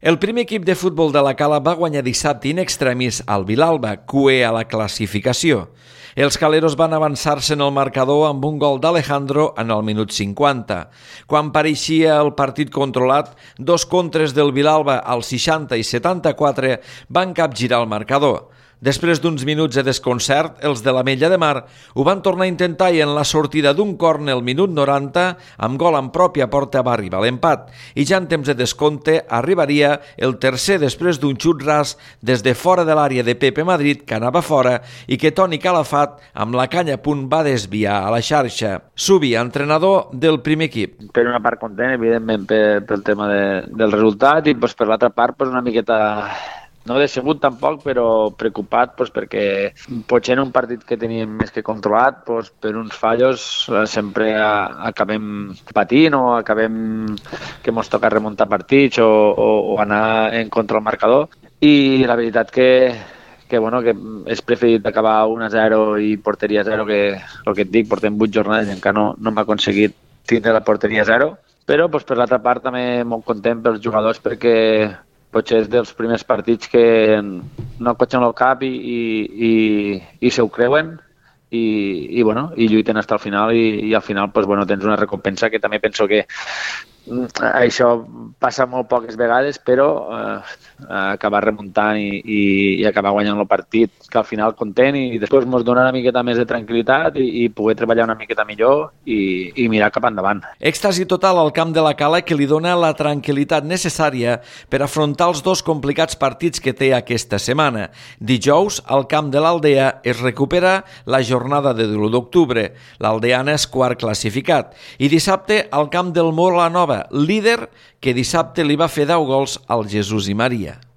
El primer equip de futbol de la Cala va guanyar dissabte in extremis al Vilalba, cué a la classificació. Els caleros van avançar-se en el marcador amb un gol d'Alejandro en el minut 50. Quan pareixia el partit controlat, dos contres del Vilalba als 60 i 74 van capgirar el marcador. Després d'uns minuts de desconcert, els de l'Ametlla de Mar ho van tornar a intentar i en la sortida d'un córner al minut 90, amb gol en pròpia porta va arribar l'empat. I ja en temps de descompte arribaria el tercer després d'un xut ras des de fora de l'àrea de Pepe Madrid, que anava fora, i que Toni Calafat, amb la canya a punt, va desviar a la xarxa. Subi, entrenador del primer equip. Per una part content, evidentment, pel tema del resultat, i per l'altra part una miqueta... No decebut tampoc, però preocupat perquè potser en un partit que teníem més que controlat, per uns fallos sempre acabem patint o acabem que ens toca remuntar partits o anar en contra del marcador. I la veritat que és preferit acabar 1-0 i porteria 0, que el que et dic, portem 8 jornades i encara no hem aconseguit tindre la porteria 0. Però per l'altra part també molt content pels jugadors perquè potser és dels primers partits que no cotxen el cap i se ho creuen i lluiten fins al final i al final tens una recompensa que també penso que això passa molt poques vegades, però acabar remuntant i acabar guanyant el partit, que al final content i després ens dona una miqueta més de tranquil·litat i poder treballar una miqueta millor i mirar cap endavant. Èxtasi total al camp de la Cala que li dona la tranquil·litat necessària per afrontar els dos complicats partits que té aquesta setmana. Dijous, al camp de l'Aldea, es recupera la jornada de l'1 d'octubre. L'Aldeana és quart classificat. I dissabte, al camp del Mola Nova, líder que dissabte li va fer 10 gols al Jesús i Maria.